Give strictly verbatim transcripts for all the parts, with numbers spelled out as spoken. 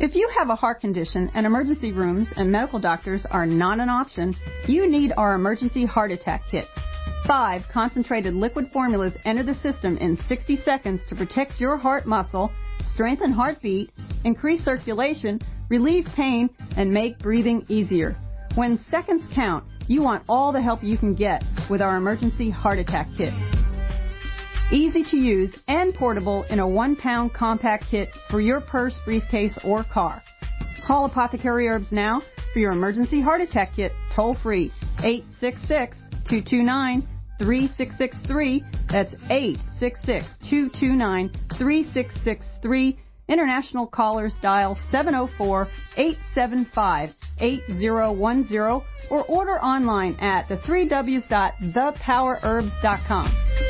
If you have a heart condition and emergency rooms and medical doctors are not an option, you need our Emergency Heart Attack Kit. Five concentrated liquid formulas enter the system in sixty seconds to protect your heart muscle, strengthen heartbeat, increase circulation, relieve pain, and make breathing easier. When seconds count, you want all the help you can get with our Emergency Heart Attack Kit. Easy to use and portable in a one-pound compact kit for your purse, briefcase, or car. Call Apothecary Herbs now for your Emergency Heart Attack Kit toll-free, eight six six, two two nine, three six six three. That's eight six six, two two nine, three six six three. International callers dial seven oh four, eight seven five, eight oh one oh or order online at the three W's dot the power herbs dot com.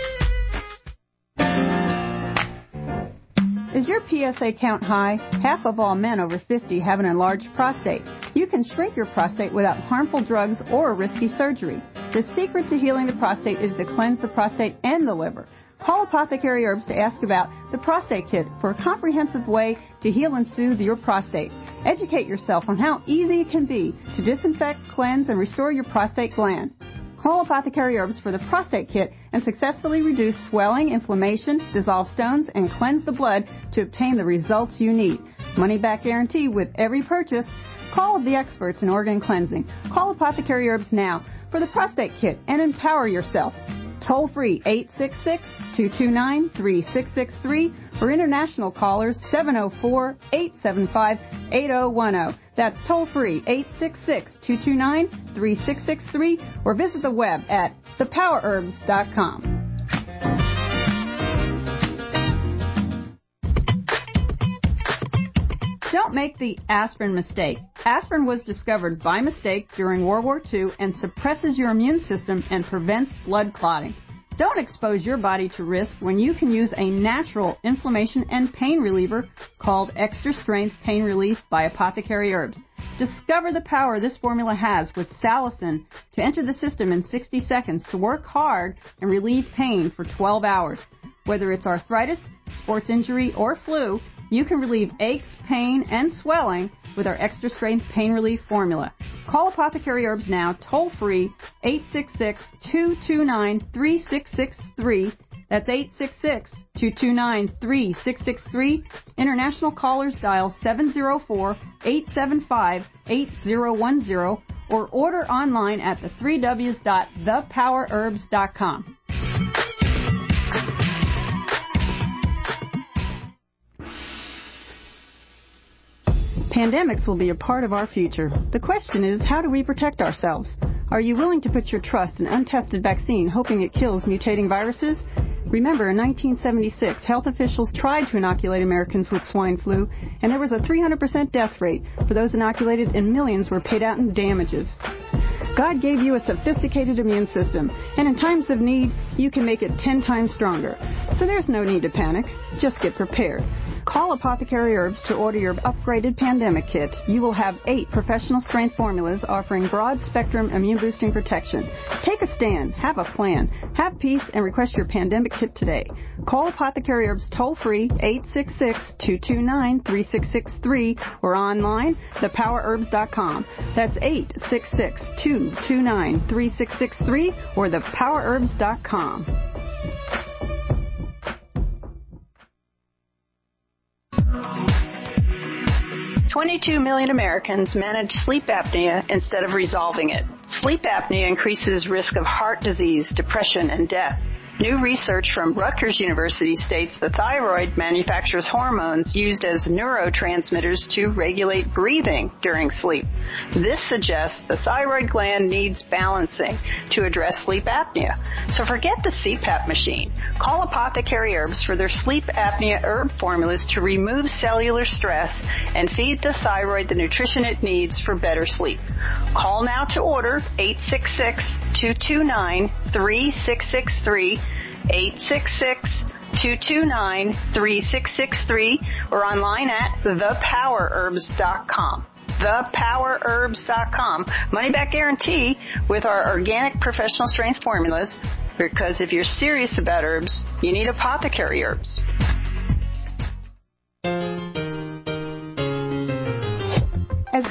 Is your P S A count high? Half of all men over fifty have an enlarged prostate. You can shrink your prostate without harmful drugs or risky surgery. The secret to healing the prostate is to cleanse the prostate and the liver. Call Apothecary Herbs to ask about the Prostate Kit for a comprehensive way to heal and soothe your prostate. Educate yourself on how easy it can be to disinfect, cleanse, and restore your prostate gland. Call Apothecary Herbs for the Prostate Kit and successfully reduce swelling, inflammation, dissolve stones, and cleanse the blood to obtain the results you need. Money back guarantee with every purchase. Call the experts in organ cleansing. Call Apothecary Herbs now for the Prostate Kit and empower yourself. Toll free eight six six, two two nine, three six six three or international callers seven oh four, eight seven five, eight oh one oh. That's toll free eight six six, two two nine, three six six three or visit the web at the power herbs dot com. Don't make the aspirin mistake. Aspirin was discovered by mistake during World War Two and suppresses your immune system and prevents blood clotting. Don't expose your body to risk when you can use a natural inflammation and pain reliever called Extra Strength Pain Relief by Apothecary Herbs. Discover the power this formula has with salicin to enter the system in sixty seconds to work hard and relieve pain for twelve hours. Whether it's arthritis, sports injury, or flu, you can relieve aches, pain, and swelling with our Extra Strength Pain Relief formula. Call Apothecary Herbs now, toll-free, eight six six, two two nine, three six six three. That's eight six six, two two nine, three six six three. International callers dial seven oh four, eight seven five, eight oh one oh or order online at the three W's dot the power herbs dot com. Pandemics will be a part of our future. The question is, how do we protect ourselves? Are you willing to put your trust in untested vaccine hoping it kills mutating viruses? Remember, in nineteen seventy-six, health officials tried to inoculate Americans with swine flu, and there was a three hundred percent death rate for those inoculated, and millions were paid out in damages. God gave you a sophisticated immune system, and in times of need, you can make it ten times stronger. So there's no need to panic. Just get prepared. Call Apothecary Herbs to order your upgraded pandemic kit. You will have eight professional strength formulas offering broad spectrum immune boosting protection. Take a stand, have a plan, have peace, and request your pandemic kit today. Call Apothecary Herbs toll free eight six six, two two nine, three six six three or online the power herbs dot com. That's eight six six, two two nine, three six six three or the power herbs dot com. twenty-two million Americans manage sleep apnea instead of resolving it. Sleep apnea increases risk of heart disease, depression, and death. New research from Rutgers University states the thyroid manufactures hormones used as neurotransmitters to regulate breathing during sleep. This suggests the thyroid gland needs balancing to address sleep apnea. So forget the C PAP machine. Call Apothecary Herbs for their sleep apnea herb formulas to remove cellular stress and feed the thyroid the nutrition it needs for better sleep. Call now to order eight six six, two two nine, three six six three, eight six six, two two nine, three six six three or online at the power herbs dot com. the power herbs dot com. Money back guarantee with our organic professional strength formulas, because if you're serious about herbs, you need Apothecary Herbs.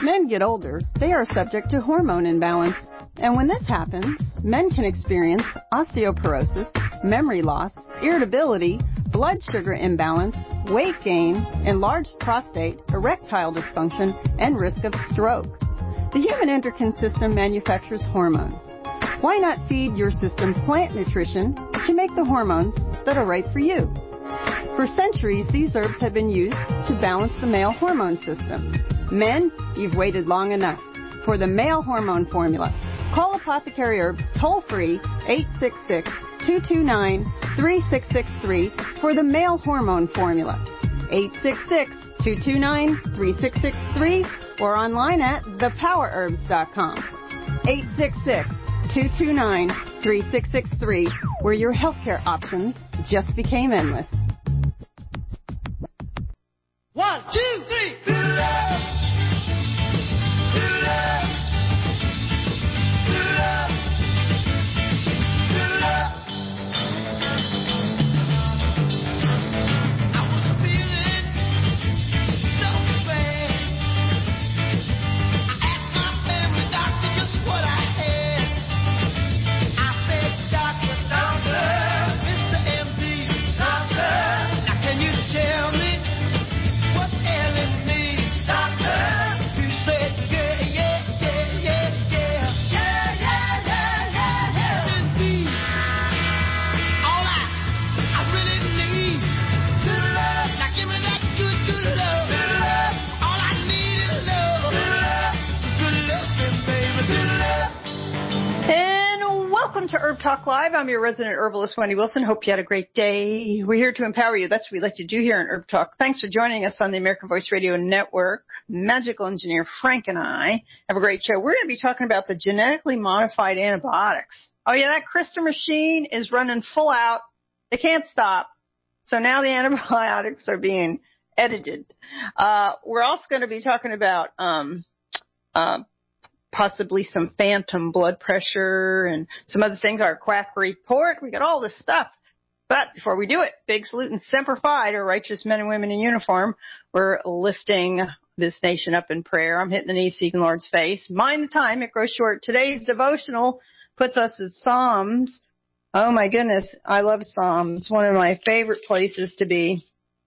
men get older, they are subject to hormone imbalance. And when this happens, men can experience osteoporosis, memory loss, irritability, blood sugar imbalance, weight gain, enlarged prostate, erectile dysfunction, and risk of stroke. The human endocrine system manufactures hormones. Why not feed your system plant nutrition to make the hormones that are right for you? For centuries, these herbs have been used to balance the male hormone system. Men, you've waited long enough for the male hormone formula. Call Apothecary Herbs toll-free eight six six, two two nine, three six six three for the male hormone formula. eight six six, two two nine, three six six three or online at the power herbs dot com. eight six six, two two nine, three six six three, where your healthcare options just became endless. One, two, three. To love. To love. To love. To love. I was feeling so bad. I asked my family doctor just what I had. I said, Doctor, doctor, Mister M D, doctor, now can you tell me? Welcome to Herb Talk Live. I'm your resident herbalist, Wendy Wilson. Hope you had a great day. We're here to empower you. That's what we like to do here in Herb Talk. Thanks for joining us on the American Voice Radio Network. Magical engineer Frank and I have a great show. We're going to be talking about the genetically modified antibiotics. Oh, yeah, that CRISPR machine is running full out. They can't stop. So now the antibiotics are being edited. Uh, we're also going to be talking about um, uh, possibly some phantom blood pressure and some other things, our quack report. We got all this stuff. But before we do it, big salute and semper fi to righteous men and women in uniform. We're lifting this nation up in prayer. I'm hitting the knee seeking Lord's face. Mind the time, it grows short. Today's devotional puts us at Psalms. Oh my goodness, I love Psalms. It's one of my favorite places to be.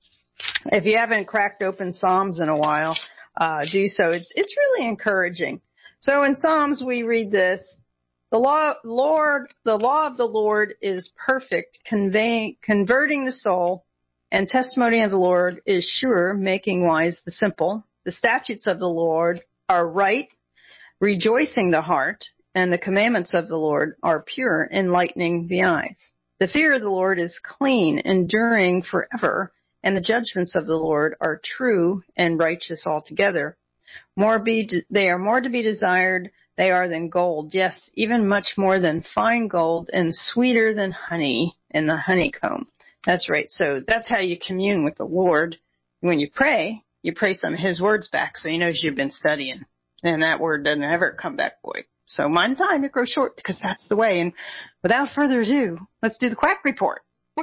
If you haven't cracked open Psalms in a while, uh, do so. It's, it's really encouraging. So in Psalms, we read this, the law, Lord, the law of the Lord is perfect, conveying, converting the soul, and testimony of the Lord is sure, making wise the simple. The statutes of the Lord are right, rejoicing the heart, and the commandments of the Lord are pure, enlightening the eyes. The fear of the Lord is clean, enduring forever, and the judgments of the Lord are true and righteous altogether. More be, they are more to be desired, they are than gold, yes, even much more than fine gold, and sweeter than honey in the honeycomb. That's right. So that's how you commune with the Lord. When you pray, you pray some of his words back so he knows you've been studying. And that word doesn't ever come back void. So mind the time, it grows short because that's the way. And without further ado, let's do the quack report.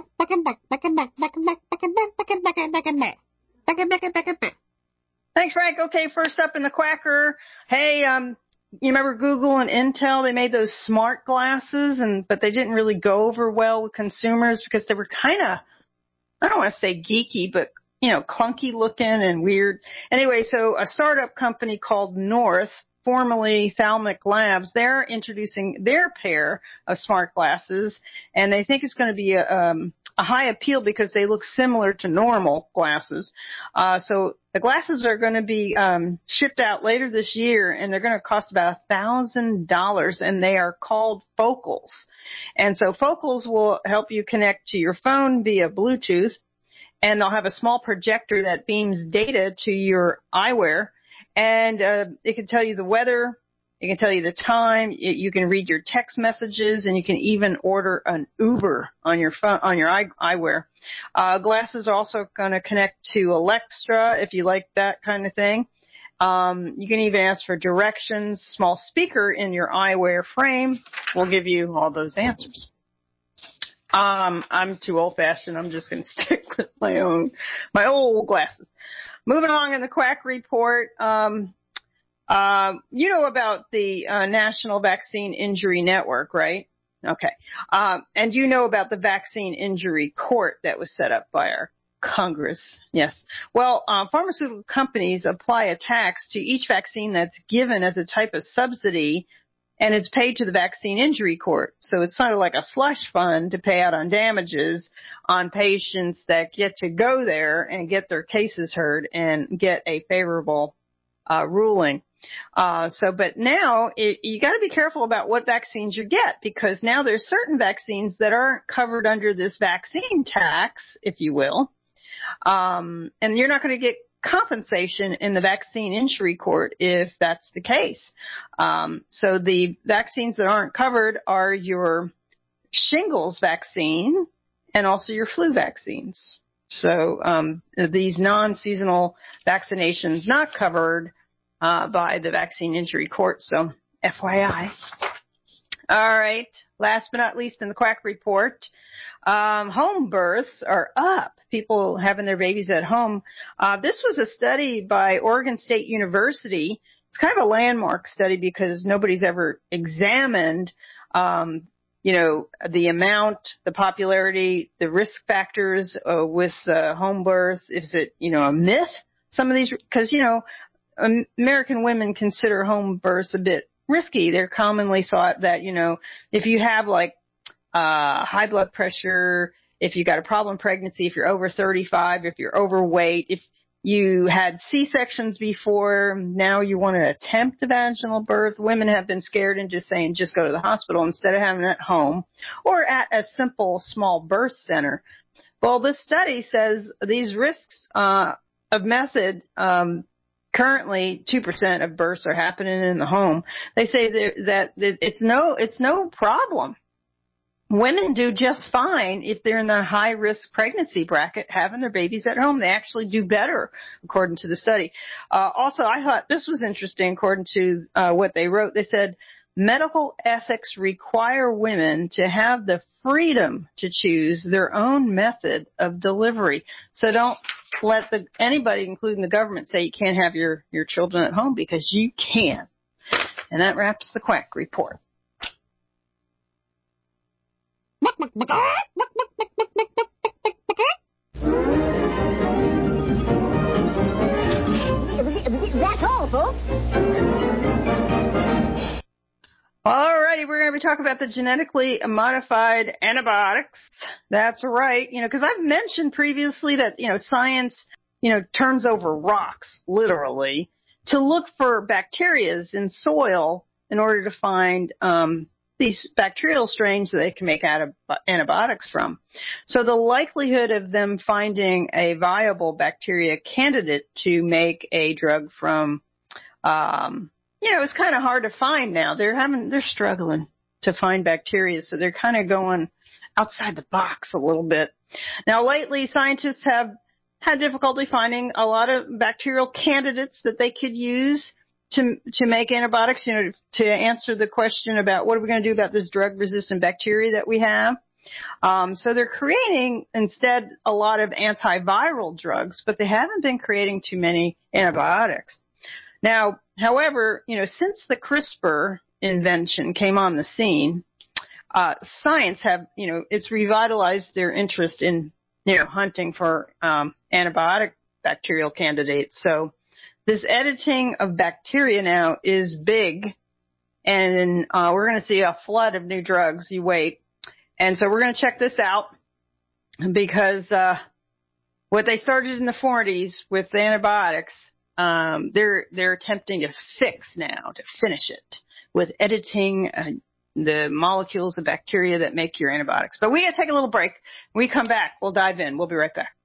Thanks, Frank. Okay, first up in the quacker. Hey, um, you remember Google and Intel? They made those smart glasses, and but they didn't really go over well with consumers because they were kind of, I don't want to say geeky, but, you know, clunky looking and weird. Anyway, so a startup company called North, formerly Thalmic Labs, they're introducing their pair of smart glasses, and they think it's going to be a, um, a high appeal because they look similar to normal glasses. Uh, so the glasses are going to be um, shipped out later this year, and they're going to cost about a thousand dollars, and they are called Focals. And so Focals will help you connect to your phone via Bluetooth, and they'll have a small projector that beams data to your eyewear, and uh, it can tell you the weather. It can tell you the time. It, you can read your text messages, and you can even order an Uber on your phone, on your eye, eyewear. Uh, glasses are also going to connect to Alexa if you like that kind of thing. Um, you can even ask for directions. Small speaker in your eyewear frame will give you all those answers. Um, I'm too old-fashioned. I'm just going to stick with my own, my old glasses. Moving along in the quack report. Um, Uh, you know about the uh, National Vaccine Injury Network, right? Okay. Uh, and you know about the Vaccine Injury Court that was set up by our Congress. Yes. Well, uh, pharmaceutical companies apply a tax to each vaccine that's given as a type of subsidy, and it's paid to the Vaccine Injury Court. So it's sort of like a slush fund to pay out on damages on patients that get to go there and get their cases heard and get a favorable uh, ruling. Uh, so, but now it, you got to be careful about what vaccines you get, because now there's certain vaccines that aren't covered under this vaccine tax, if you will. Um, and you're not going to get compensation in the Vaccine Injury Court if that's the case. Um, so the vaccines that aren't covered are your shingles vaccine and also your flu vaccines. So um, these non-seasonal vaccinations not covered uh, by the Vaccine Injury Court. So F Y I. All right. Last but not least in the Quack Report, um, home births are up. People having their babies at home. Uh, this was a study by Oregon State University. It's kind of a landmark study because nobody's ever examined, um, you know, the amount, the popularity, the risk factors uh, with uh, home births. Is it, you know, a myth? Some of these, because, you know, American women consider home births a bit risky. They're commonly thought that, you know, if you have like uh high blood pressure, if you got a problem pregnancy, if you're over thirty-five, if you're overweight, if you had C-sections before, now you want to attempt a vaginal birth, women have been scared into saying just go to the hospital instead of having it at home or at a simple small birth center. Well, this study says these risks uh of method um currently, two percent of births are happening in the home. They say that, that it's no, it's no problem. Women do just fine if they're in the high-risk pregnancy bracket having their babies at home. They actually do better, according to the study. Uh, also, I thought this was interesting, according to uh, what they wrote. They said, medical ethics require women to have the freedom to choose their own method of delivery. So don't let the, anybody, including the government, say you can't have your, your children at home, because you can. And that wraps the Quack Report. That's all, folks. All righty, we're going to be talking about the genetically modified antibiotics. That's right. You know, because I've mentioned previously that, you know, science, you know, turns over rocks, literally, to look for bacterias in soil in order to find um these bacterial strains that they can make out of antibiotics from. So the likelihood of them finding a viable bacteria candidate to make a drug from, um, you know, it's kind of hard to find now. They're having, they're struggling to find bacteria, so they're kind of going outside the box a little bit. Now, lately, scientists have had difficulty finding a lot of bacterial candidates that they could use to to make antibiotics, you know, to answer the question about what are we going to do about this drug-resistant bacteria that we have. Um, so they're creating, instead, a lot of antiviral drugs, but they haven't been creating too many antibiotics. Now, however, you know, since the CRISPR invention came on the scene, uh, science have, you know, it's revitalized their interest in, you know, hunting for um, antibiotic bacterial candidates. So this editing of bacteria now is big, and uh, we're going to see a flood of new drugs. You wait. And so we're going to check this out, because uh, what they started in the forties with antibiotics, um, they're they're attempting to fix now, to finish it with editing uh, the molecules of bacteria that make your antibiotics. But we got to take a little break. When we come back, we'll dive in. We'll be right back.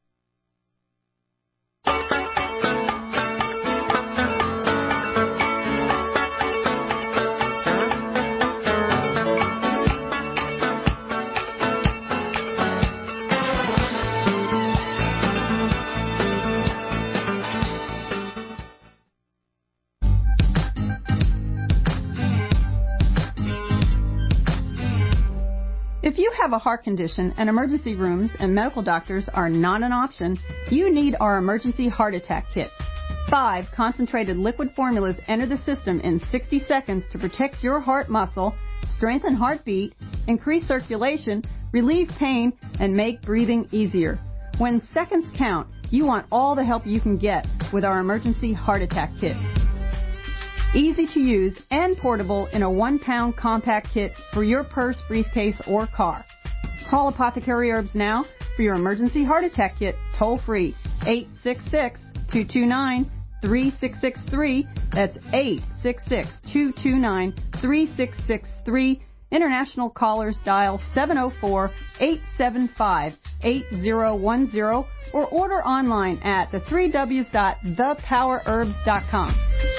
If you have a heart condition and emergency rooms and medical doctors are not an option, you need our emergency heart attack kit. Five concentrated liquid formulas enter the system in sixty seconds to protect your heart muscle, strengthen heartbeat, increase circulation, relieve pain, and make breathing easier. When seconds count, you want all the help you can get with our emergency heart attack kit. Easy to use and portable in a one-pound compact kit for your purse, briefcase, or car. Call Apothecary Herbs now for your emergency heart attack kit toll-free, eight six six, two two nine, three six six three. That's eight six six, two two nine, three six six three. International callers dial seven oh four, eight seven five, eight oh one oh or order online at the three W's dot the power herbs dot com.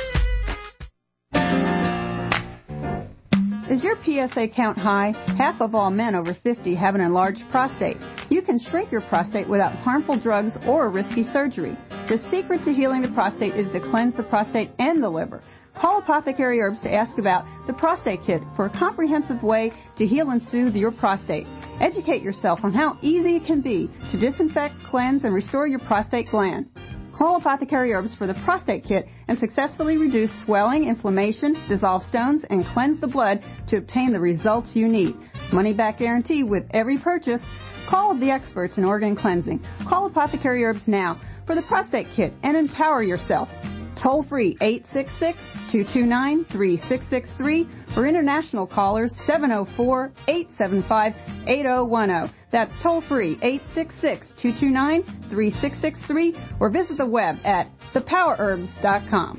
Is your P S A count high? Half of all men over fifty have an enlarged prostate. You can shrink your prostate without harmful drugs or risky surgery. The secret to healing the prostate is to cleanse the prostate and the liver. Call Apothecary Herbs to ask about the Prostate Kit for a comprehensive way to heal and soothe your prostate. Educate yourself on how easy it can be to disinfect, cleanse, and restore your prostate gland. Call Apothecary Herbs for the Prostate Kit and successfully reduce swelling, inflammation, dissolve stones, and cleanse the blood to obtain the results you need. Money back guarantee with every purchase. Call the experts in organ cleansing. Call Apothecary Herbs now for the Prostate Kit and empower yourself. Toll free eight six six, two two nine, three six six three or international callers seven oh four, eight seven five, eight oh one oh. That's toll free eight six six, two two nine, three six six three or visit the web at the power herbs dot com.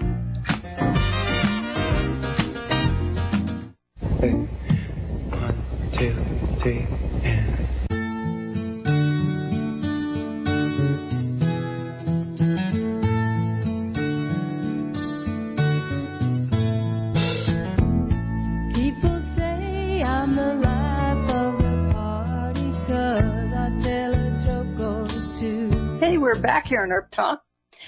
One, two, three, and... We're back here on Herb Talk,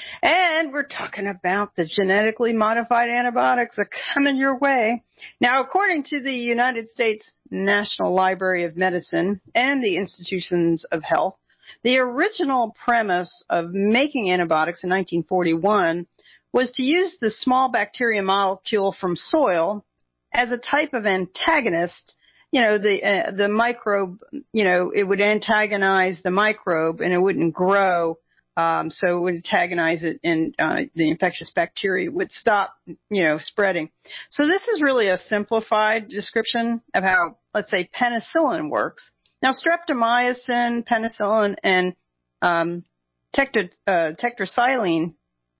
and we're talking about the genetically modified antibiotics that are coming your way. Now, according to the United States National Library of Medicine and the Institutions of Health, the original premise of making antibiotics in nineteen forty-one was to use the small bacteria molecule from soil as a type of antagonist. You know, the uh, the microbe, you know, it would antagonize the microbe and it wouldn't grow. Um, so it would antagonize it and uh, the infectious bacteria would stop, you know, spreading. So this is really a simplified description of how, let's say, penicillin works. Now, streptomycin, penicillin, and um, tecto, uh, tetracycline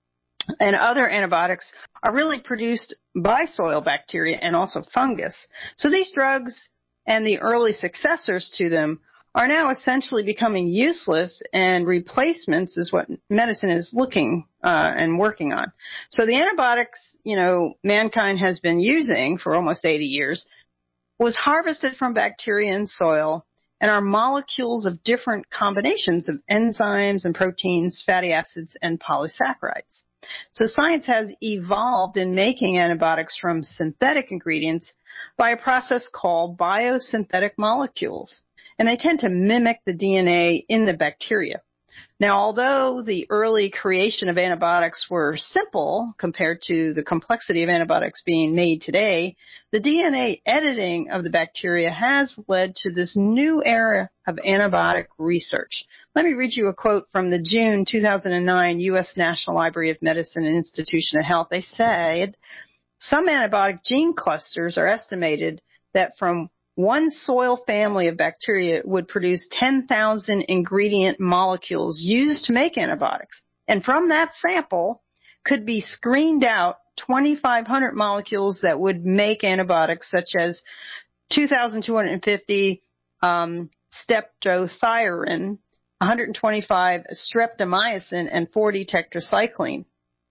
and other antibiotics are really produced by soil bacteria and also fungus. So these drugs and the early successors to them are now essentially becoming useless, and replacements is what medicine is looking uh, and working on. So the antibiotics, you know, mankind has been using for almost eighty years was harvested from bacteria in soil and are molecules of different combinations of enzymes and proteins, fatty acids, and polysaccharides. So science has evolved in making antibiotics from synthetic ingredients by a process called biosynthetic molecules. And they tend to mimic the D N A in the bacteria. Now, although the early creation of antibiotics were simple compared to the complexity of antibiotics being made today, the D N A editing of the bacteria has led to this new era of antibiotic research. Let me read you a quote from the June two thousand nine U S National Library of Medicine and Institution of Health. They said, some antibiotic gene clusters are estimated that from one soil family of bacteria would produce ten thousand ingredient molecules used to make antibiotics. And from that sample could be screened out twenty-five hundred molecules that would make antibiotics, such as two thousand two hundred fifty um, streptothyrin, one hundred twenty-five streptomycin, and forty tetracycline.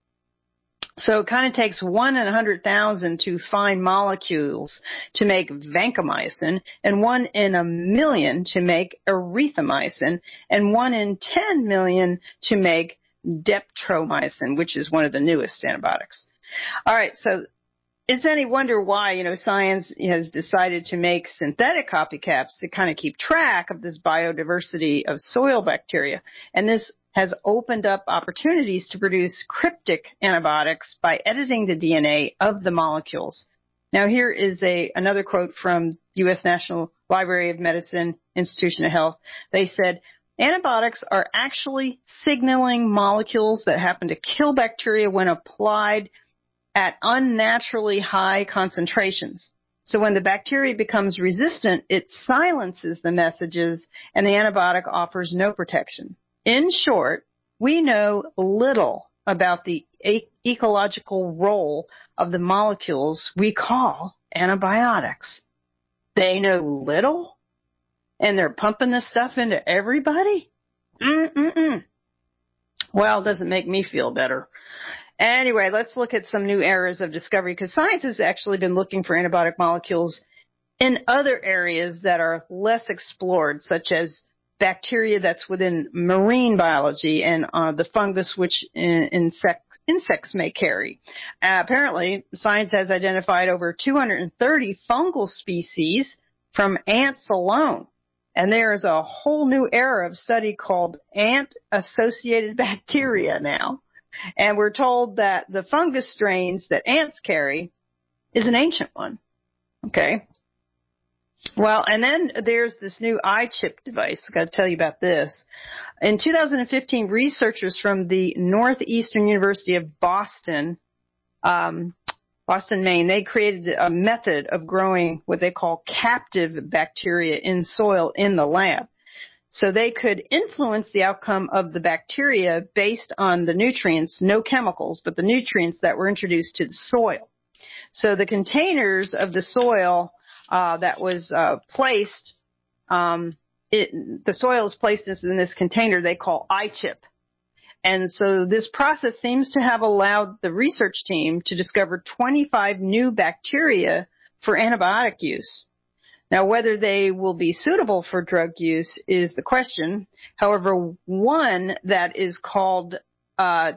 So it kind of takes one in one hundred thousand to find molecules to make vancomycin, and one in a million to make erythromycin, and one in ten million to make deptromycin, which is one of the newest antibiotics. All right, so it's any wonder why, you know, science has decided to make synthetic copycats to kind of keep track of this biodiversity of soil bacteria. And this has opened up opportunities to produce cryptic antibiotics by editing the D N A of the molecules. Now here is a another quote from U S National Library of Medicine, Institution of Health. They said, antibiotics are actually signaling molecules that happen to kill bacteria when applied at unnaturally high concentrations. So when the bacteria becomes resistant, it silences the messages and the antibiotic offers no protection. In short, we know little about the e- ecological role of the molecules we call antibiotics. They know little, and they're pumping this stuff into everybody? Mm-mm-mm. Well, it doesn't make me feel better. Anyway, let's look at some new areas of discovery, because science has actually been looking for antibiotic molecules in other areas that are less explored, such as bacteria that's within marine biology and uh, the fungus which in, insect, insects may carry. Uh, apparently, science has identified over two hundred thirty fungal species from ants alone. And there is a whole new era of study called ant-associated bacteria now. And we're told that the fungus strains that ants carry is an ancient one. Okay. Well, and then there's this new iChip device. I've got to tell you about this. In two thousand fifteen, researchers from the Northeastern University of Boston, um, Boston, Maine, they created a method of growing what they call captive bacteria in soil in the lab. So they could influence the outcome of the bacteria based on the nutrients, no chemicals, but the nutrients that were introduced to the soil. So the containers of the soil uh, that was uh, placed, um, it, the soil is placed in this container they call iChip. And so this process seems to have allowed the research team to discover twenty-five new bacteria for antibiotic use. Now, whether they will be suitable for drug use is the question. However, one that is called uh,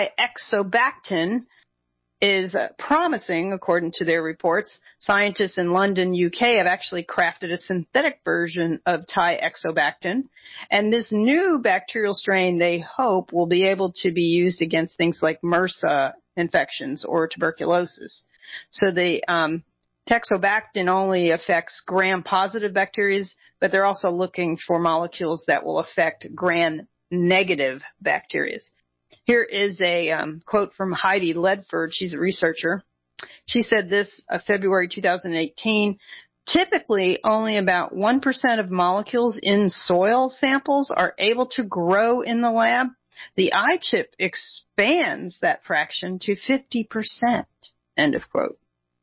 Tioxobactin is uh, promising, according to their reports. Scientists in London, U K, have actually crafted a synthetic version of Tioxobactin. And this new bacterial strain, they hope, will be able to be used against things like MRSA infections or tuberculosis. So the um, Tioxobactin only affects gram-positive bacteria, but they're also looking for molecules that will affect gram-negative bacteria. Here is a um, quote from Heidi Ledford. She's a researcher. She said this, uh, February two thousand eighteen, typically only about one percent of molecules in soil samples are able to grow in the lab. The iChip expands that fraction to fifty percent, end of quote.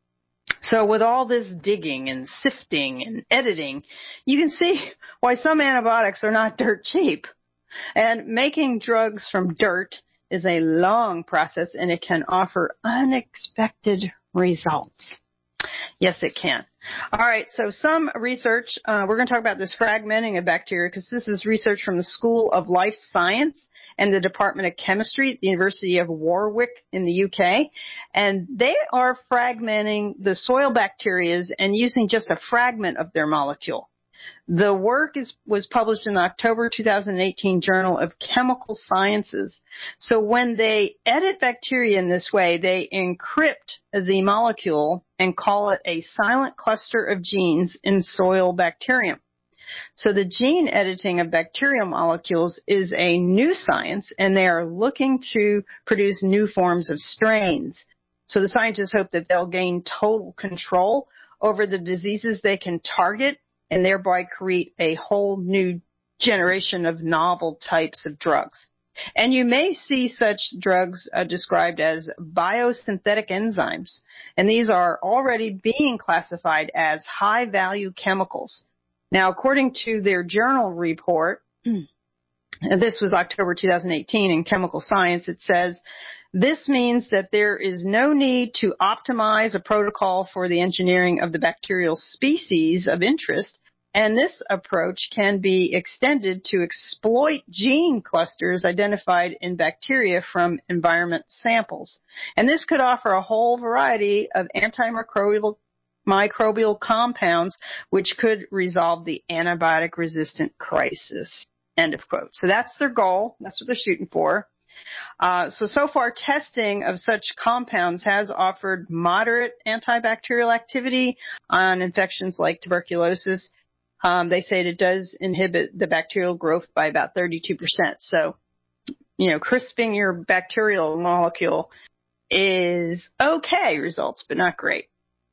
So with all this digging and sifting and editing, you can see why some antibiotics are not dirt cheap. And making drugs from dirt is a long process, and it can offer unexpected results. Yes, it can. All right, so some research. Uh, we're going to talk about this fragmenting of bacteria because this is research from the School of Life Science and the Department of Chemistry at the University of Warwick in the U K. And they are fragmenting the soil bacteria and using just a fragment of their molecule. The work is, was published in the October two thousand eighteen Journal of Chemical Sciences. So when they edit bacteria in this way, they encrypt the molecule and call it a silent cluster of genes in soil bacterium. So the gene editing of bacterial molecules is a new science, and they are looking to produce new forms of strains. So the scientists hope that they'll gain total control over the diseases they can target and thereby create a whole new generation of novel types of drugs. And you may see such drugs uh, described as biosynthetic enzymes, and these are already being classified as high-value chemicals. Now, according to their journal report, and this was October two thousand eighteen in Chemical Science, it says, this means that there is no need to optimize a protocol for the engineering of the bacterial species of interest, and this approach can be extended to exploit gene clusters identified in bacteria from environment samples. And this could offer a whole variety of antimicrobial microbial compounds which could resolve the antibiotic-resistant crisis, end of quote. So that's their goal. That's what they're shooting for. Uh, so, so far, testing of such compounds has offered moderate antibacterial activity on infections like tuberculosis. Um, they say it does inhibit the bacterial growth by about thirty-two percent. So, you know, crisping your bacterial molecule is okay results, but not great.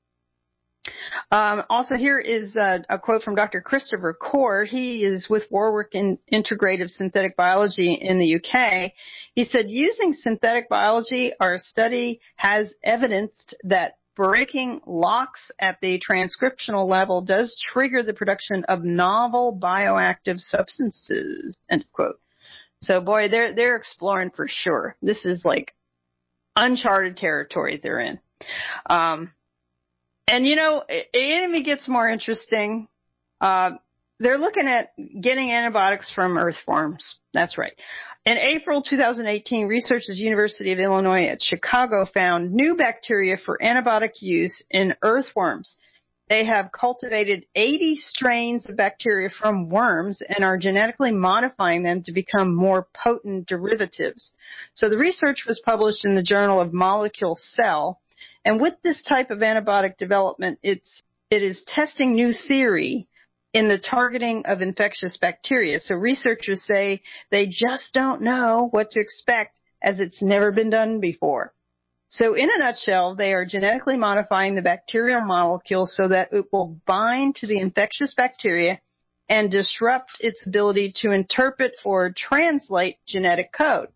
Um, also, here is uh, a quote from Doctor Christopher Core. He is with Warwick in Integrative Synthetic Biology in the U K. He said, using synthetic biology, our study has evidenced that breaking locks at the transcriptional level does trigger the production of novel bioactive substances, end quote. So, boy, they're they're exploring for sure. This is like uncharted territory they're in. Um, and, you know, it, it even gets more interesting. Uh, they're looking at getting antibiotics from earthworms. That's right. In April twenty eighteen, researchers at the University of Illinois at Chicago found new bacteria for antibiotic use in earthworms. They have cultivated eighty strains of bacteria from worms and are genetically modifying them to become more potent derivatives. So the research was published in the Journal of Molecule Cell. And with this type of antibiotic development, it's, it is testing new theory in the targeting of infectious bacteria. So researchers say they just don't know what to expect as it's never been done before. So in a nutshell, they are genetically modifying the bacterial molecule so that it will bind to the infectious bacteria and disrupt its ability to interpret or translate genetic code.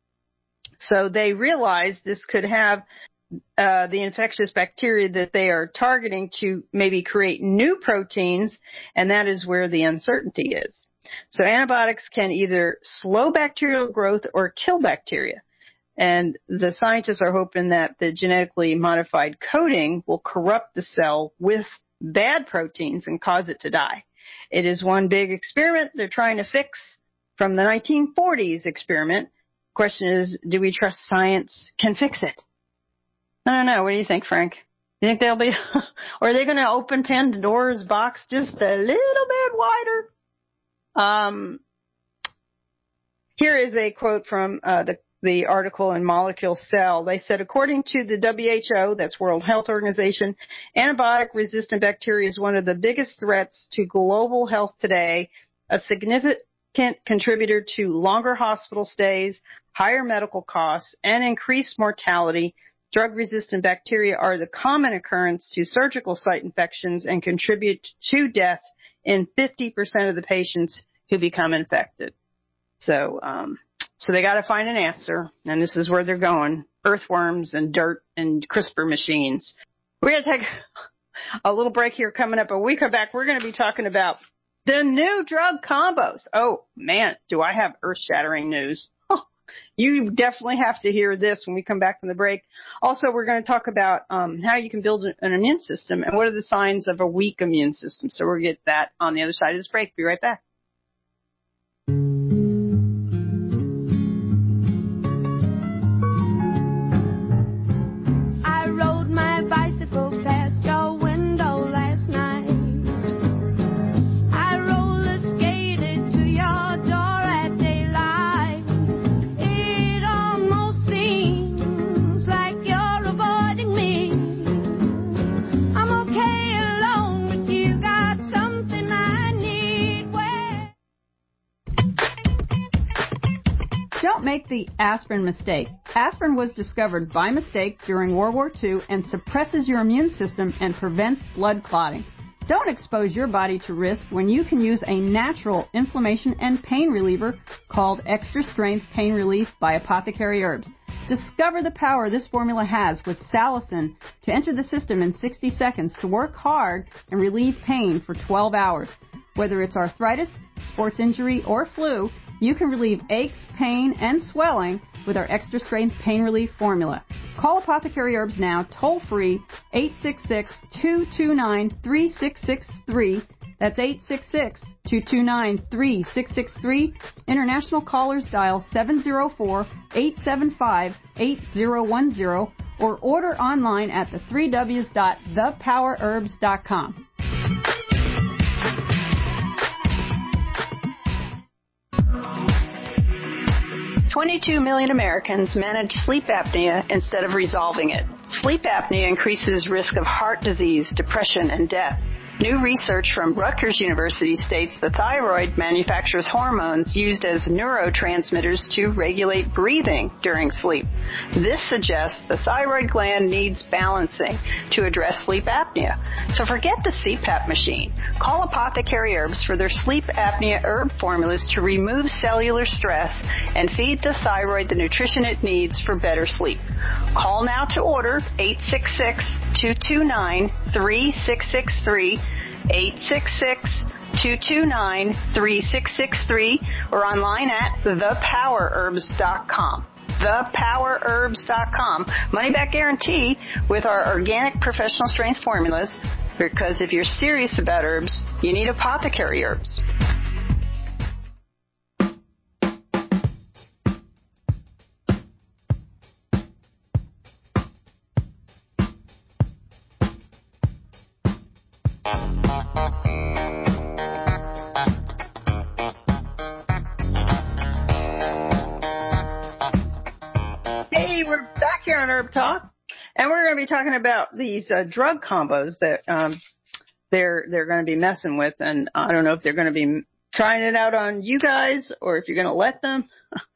So they realize this could have uh, the infectious bacteria that they are targeting to maybe create new proteins, and that is where the uncertainty is. So antibiotics can either slow bacterial growth or kill bacteria. And the scientists are hoping that the genetically modified coating will corrupt the cell with bad proteins and cause it to die. It is one big experiment they're trying to fix from the nineteen forties experiment. Question is, do we trust science can fix it? I don't know. What do you think, Frank? You think they'll be, or are they going to open Pandora's box just a little bit wider? Um, here is a quote from uh, the the article in Molecule Cell. They said, according to the W H O, that's World Health Organization, antibiotic-resistant bacteria is one of the biggest threats to global health today, a significant contributor to longer hospital stays, higher medical costs, and increased mortality. Drug-resistant bacteria are the common occurrence to surgical site infections and contribute to death in fifty percent of the patients who become infected. So, um, So they got to find an answer, and this is where they're going, earthworms and dirt and CRISPR machines. We're going to take a little break here coming up. When we come back, we're going to be talking about the new drug combos. Oh, man, do I have earth-shattering news. Oh, you definitely have to hear this when we come back from the break. Also, we're going to talk about um, how you can build an immune system and what are the signs of a weak immune system. So we'll get that on the other side of this break. Be right back. Make the aspirin mistake. Aspirin was discovered by mistake during World War Two and suppresses your immune system and prevents blood clotting. Don't expose your body to risk when you can use a natural inflammation and pain reliever called Extra Strength Pain Relief by Apothecary Herbs. Discover the power this formula has with salicin to enter the system in sixty seconds to work hard and relieve pain for twelve hours. Whether it's arthritis, sports injury, or flu, you can relieve aches, pain, and swelling with our Extra Strength Pain Relief formula. Call Apothecary Herbs now, toll-free, eight six six, two two nine, three six six three. That's eight six six, two two nine, three six six three. International callers dial seven zero four, eight seven five, eight zero one zero or order online at the three w's dot the power herbs dot com. twenty-two million Americans manage sleep apnea instead of resolving it. Sleep apnea increases risk of heart disease, depression, and death. New research from Rutgers University states the thyroid manufactures hormones used as neurotransmitters to regulate breathing during sleep. This suggests the thyroid gland needs balancing to address sleep apnea. So forget the C PAP machine. Call Apothecary Herbs for their sleep apnea herb formulas to remove cellular stress and feed the thyroid the nutrition it needs for better sleep. Call now to order eight six six, two two nine, three six six three, eight six six, two two nine, three six six three, or online at the power herbs dot com. the power herbs dot com. Money back guarantee with our organic professional strength formulas, because if you're serious about herbs, you need Apothecary Herbs. Hey, we're back here on Herb Talk, and we're going to be talking about these uh, drug combos that um, they're they're going to be messing with, and I don't know if they're going to be trying it out on you guys or if you're going to let them.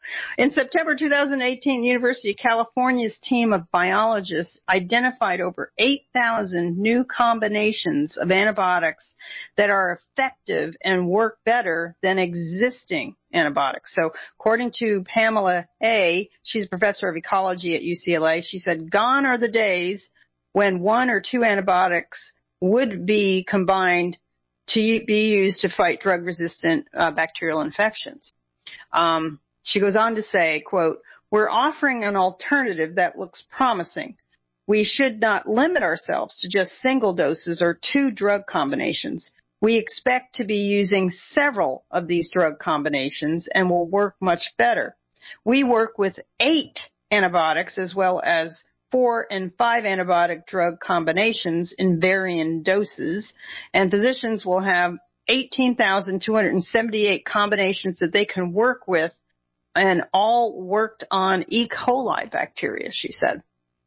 In September two thousand eighteen, University of California's team of biologists identified over eight thousand new combinations of antibiotics that are effective and work better than existing antibiotics. So according to Pamela A., she's a professor of ecology at U C L A, she said, gone are the days when one or two antibiotics would be combined to be used to fight drug-resistant uh, bacterial infections. Um, she goes on to say, quote, we're offering an alternative that looks promising. We should not limit ourselves to just single doses or two drug combinations. We expect to be using several of these drug combinations and will work much better. We work with eight antibiotics as well as four and five antibiotic drug combinations in varying doses, and physicians will have eighteen thousand two hundred seventy-eight combinations that they can work with, and all worked on E. coli bacteria, she said.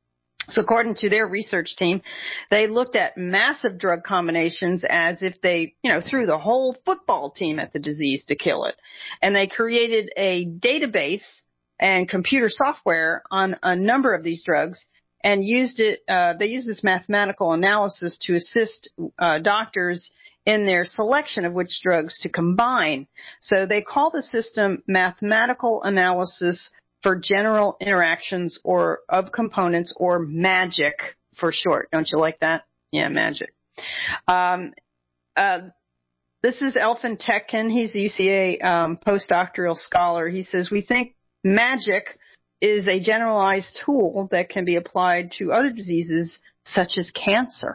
So according to their research team, they looked at massive drug combinations as if they, you know, threw the whole football team at the disease to kill it. And they created a database and computer software on a number of these drugs and used it, uh, they used this mathematical analysis to assist uh, doctors in their selection of which drugs to combine. So they call the system mathematical analysis for general interactions or of components, or MAGIC for short. Don't you like that? Yeah, MAGIC. Um, uh, this is Elfin Tetkin. He's a U C A um, postdoctoral scholar. He says, we think MAGIC is a generalized tool that can be applied to other diseases such as cancer.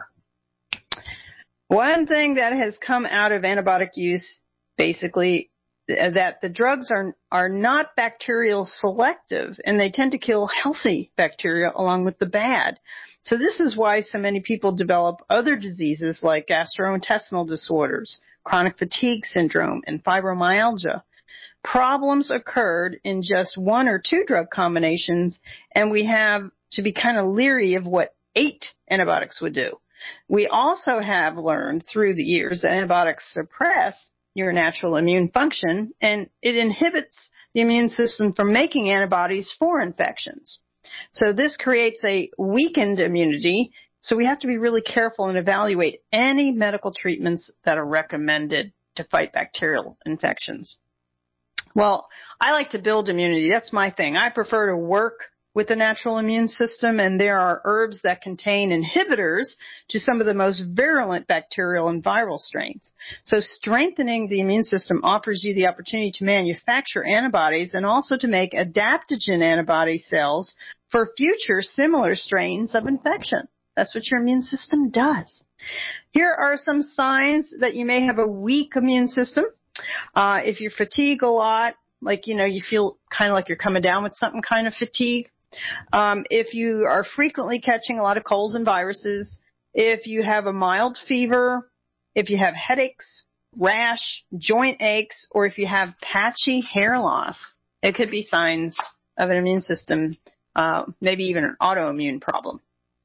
One thing that has come out of antibiotic use, basically, that the drugs are are not bacterial selective, and they tend to kill healthy bacteria along with the bad. So this is why so many people develop other diseases like gastrointestinal disorders, chronic fatigue syndrome, and fibromyalgia. Problems occurred in just one or two drug combinations, and we have to be kind of leery of what eight antibiotics would do. We also have learned through the years that antibiotics suppress your natural immune function, and it inhibits the immune system from making antibodies for infections. So this creates a weakened immunity, so we have to be really careful and evaluate any medical treatments that are recommended to fight bacterial infections. Well, I like to build immunity. That's my thing. I prefer to work with the natural immune system, and there are herbs that contain inhibitors to some of the most virulent bacterial and viral strains. So strengthening the immune system offers you the opportunity to manufacture antibodies and also to make adaptogen antibody cells for future similar strains of infection. That's what your immune system does. Here are some signs that you may have a weak immune system. Uh, if you fatigue a lot, like, you know, you feel kind of like you're coming down with something kind of fatigue. Um, if you are frequently catching a lot of colds and viruses, if you have a mild fever, if you have headaches, rash, joint aches, or if you have patchy hair loss, it could be signs of an immune system, uh, maybe even an autoimmune problem.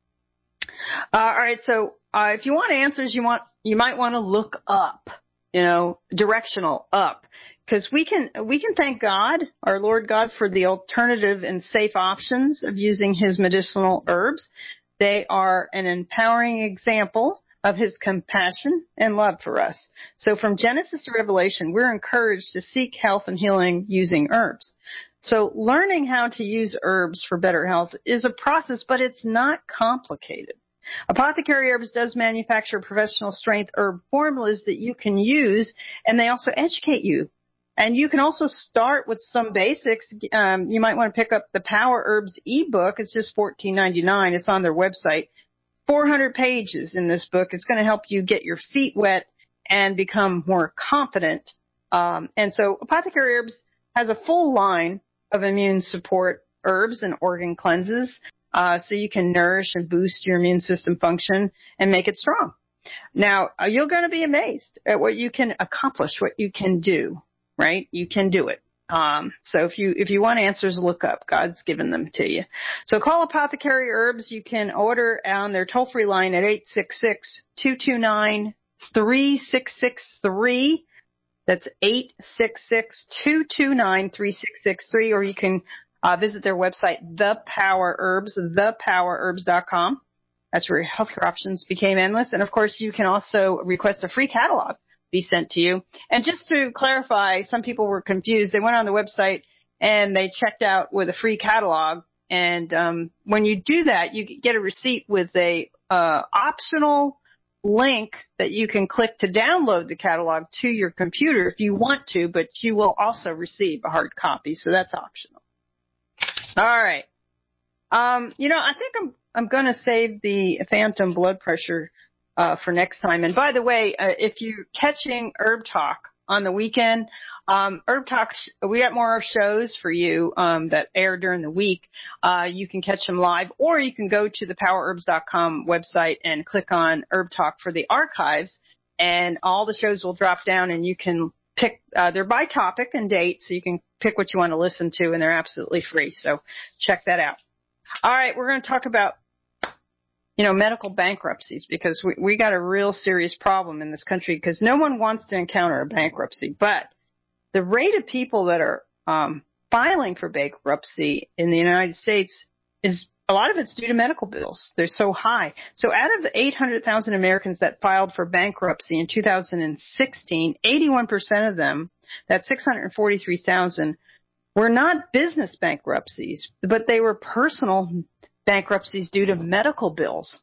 Uh, all right, so uh, if you want answers, you want you might want to look up, you know, directional up, because we can we can thank God, our Lord God, for the alternative and safe options of using His medicinal herbs. They are an empowering example of His compassion and love for us. So from Genesis to Revelation, we're encouraged to seek health and healing using herbs. So learning how to use herbs for better health is a process, but it's not complicated. Apothecary Herbs does manufacture professional strength herb formulas that you can use, and they also educate you. And you can also start with some basics. Um, you might want to pick up the Power Herbs ebook. It's just fourteen ninety-nine. It's on their website. four hundred pages in this book. It's going to help you get your feet wet and become more confident. Um, and so Apothecary Herbs has a full line of immune support herbs and organ cleanses. Uh, so you can nourish and boost your immune system function and make it strong. Now, uh, you're going to be amazed at what you can accomplish, what you can do, right? You can do it. Um, so if you, if you want answers, look up. God's given them to you. So call Apothecary Herbs. You can order on their toll-free line at eight six six, two two nine, three six six three. That's eight six six, two two nine, three six six three, or you can Uh, visit their website, The Power Herbs, the power herbs dot com. That's where your healthcare options became endless. And, of course, you can also request a free catalog be sent to you. And just to clarify, some people were confused. They went on the website and they checked out with a free catalog. And um, when you do that, you get a receipt with a uh, optional link that you can click to download the catalog to your computer if you want to, but you will also receive a hard copy. So that's optional. All right. Um, you know, I think I'm I'm going to save the phantom blood pressure uh, for next time. And by the way, uh, if you're catching Herb Talk on the weekend, um, Herb Talk, we got more shows for you um, that air during the week. Uh, you can catch them live, or you can go to the power herbs dot com website and click on Herb Talk for the archives, and all the shows will drop down, and you can pick, uh, they're by topic and date, so you can pick what you want to listen to, and they're absolutely free. So check that out. All right, we're going to talk about, you know, medical bankruptcies, because we, we got a real serious problem in this country, because no one wants to encounter a bankruptcy. But the rate of people that are um, filing for bankruptcy in the United States is, a lot of it's due to medical bills. They're so high. So out of the eight hundred thousand Americans that filed for bankruptcy in two thousand sixteen, eighty-one percent of them, that's six hundred forty-three thousand, were not business bankruptcies, but they were personal bankruptcies due to medical bills.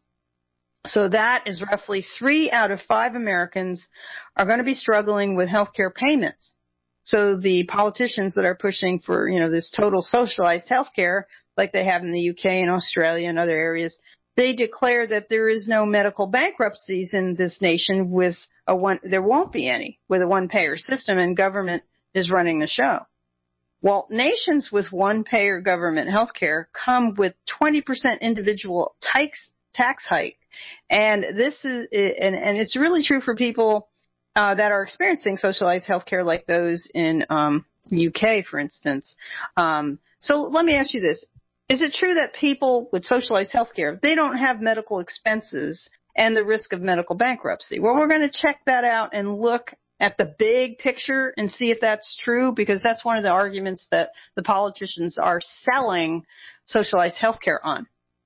So that is roughly three out of five Americans are going to be struggling with health care payments. So the politicians that are pushing for, you know, this total socialized health care, like they have in the U K and Australia and other areas, they declare that there is no medical bankruptcies in this nation with a one, there won't be any with a one-payer system, and government is running the show. Well, nations with one-payer government health care come with twenty percent individual tax, tax hike. And this is, and, and it's really true for people uh, that are experiencing socialized health care, like those in um, the U K, for instance. Um, so let me ask you this. Is it true that people with socialized health care, they don't have medical expenses and the risk of medical bankruptcy? Well, we're going to check that out and look at the big picture and see if that's true, because that's one of the arguments that the politicians are selling socialized health care on.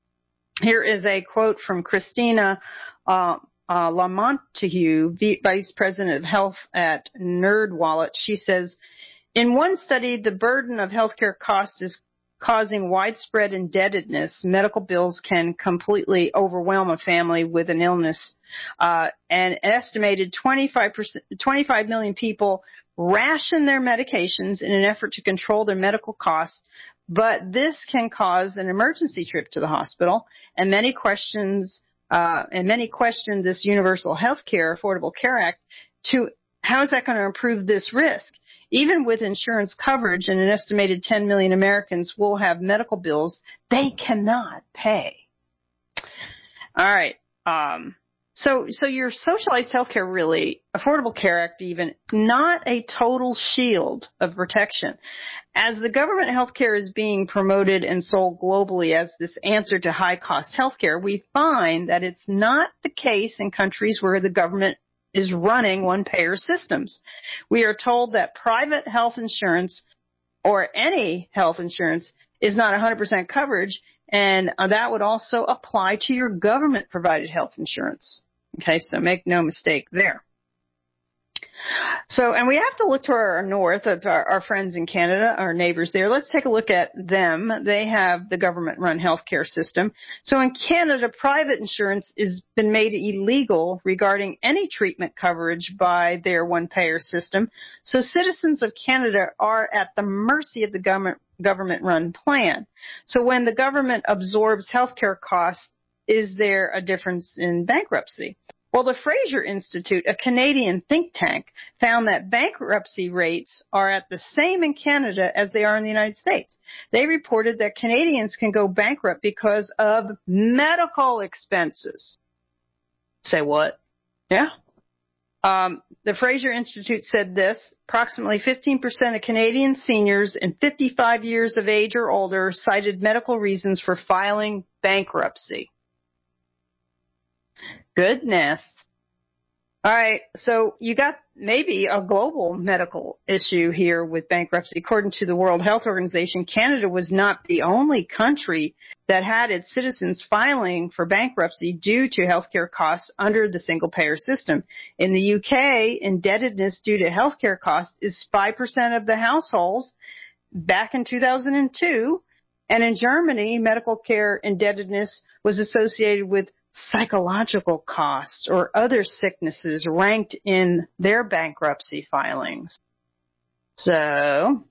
Here is a quote from Christina uh, uh, Lamontague, Vice President of Health at NerdWallet. She says, in one study, the burden of healthcare costs is causing widespread indebtedness. Medical bills can completely overwhelm a family with an illness. Uh, and an estimated twenty-five percent, twenty-five million people ration their medications in an effort to control their medical costs. But this can cause an emergency trip to the hospital, and many questions, uh, and many question this Universal Health Care, Affordable Care Act to how is that going to improve this risk? Even with insurance coverage, and an estimated ten million Americans will have medical bills they cannot pay. All right. Um, so, so your socialized health care, really, Affordable Care Act even, not a total shield of protection. As the government healthcare is being promoted and sold globally as this answer to high-cost healthcare, we find that it's not the case in countries where the government is running one-payer systems. We are told that private health insurance or any health insurance is not one hundred percent coverage, and that would also apply to your government-provided health insurance. Okay, so make no mistake there. So, and we have to look to our north of our, our friends in Canada, our neighbors there. Let's take a look at them. They have the government-run healthcare system. So in Canada, private insurance has been made illegal regarding any treatment coverage by their one-payer system. So citizens of Canada are at the mercy of the government, government-run plan. So when the government absorbs healthcare costs, is there a difference in bankruptcy? Well, the Fraser Institute, a Canadian think tank, found that bankruptcy rates are at the same in Canada as they are in the United States. They reported that Canadians can go bankrupt because of medical expenses. Say what? Yeah. Um, the Fraser Institute said this: approximately fifteen percent of Canadian seniors in fifty-five years of age or older cited medical reasons for filing bankruptcy. Goodness. All right, so you got maybe a global medical issue here with bankruptcy. According to the World Health Organization, Canada was not the only country that had its citizens filing for bankruptcy due to healthcare costs under the single-payer system. In the U K, indebtedness due to healthcare costs is five percent of the households back in two thousand two, and in Germany, medical care indebtedness was associated with psychological costs or other sicknesses ranked in their bankruptcy filings. So,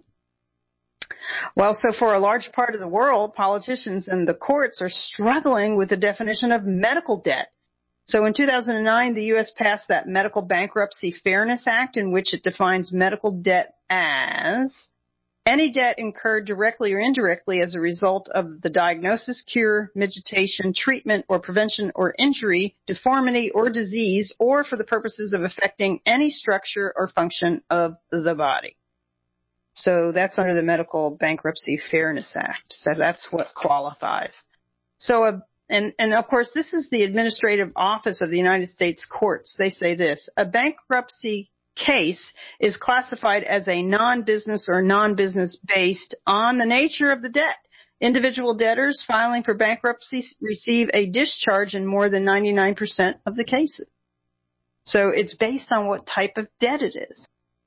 well, so for a large part of the world, politicians and the courts are struggling with the definition of medical debt. So in two thousand nine, the U S passed that Medical Bankruptcy Fairness Act, in which it defines medical debt as any debt incurred directly or indirectly as a result of the diagnosis, cure, mitigation, treatment, or prevention or injury, deformity, or disease, or for the purposes of affecting any structure or function of the body. So that's under the Medical Bankruptcy Fairness Act. So that's what qualifies. So, a, and, and of course, this is the Administrative Office of the United States Courts. They say this: a bankruptcy case is classified as a non-business or non-business based on the nature of the debt. Individual debtors filing for bankruptcy receive a discharge in more than ninety-nine percent of the cases. So it's based on what type of debt it is.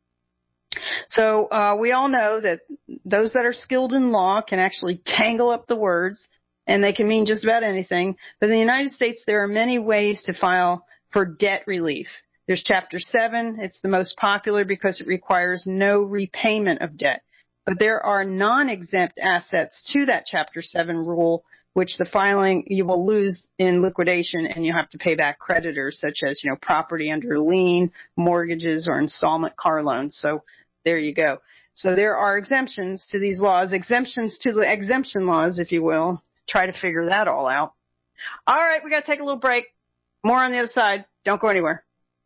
So uh, we all know that those that are skilled in law can actually tangle up the words, and they can mean just about anything. But in the United States, there are many ways to file for debt relief. There's Chapter seven. It's the most popular because it requires no repayment of debt. But there are non-exempt assets to that Chapter seven rule, which the filing you will lose in liquidation, and you have to pay back creditors, such as, you know, property under lien, mortgages, or installment car loans. So there you go. So there are exemptions to these laws, exemptions to the exemption laws, if you will. Try to figure that all out. All right, we got to take a little break. More on the other side. Don't go anywhere.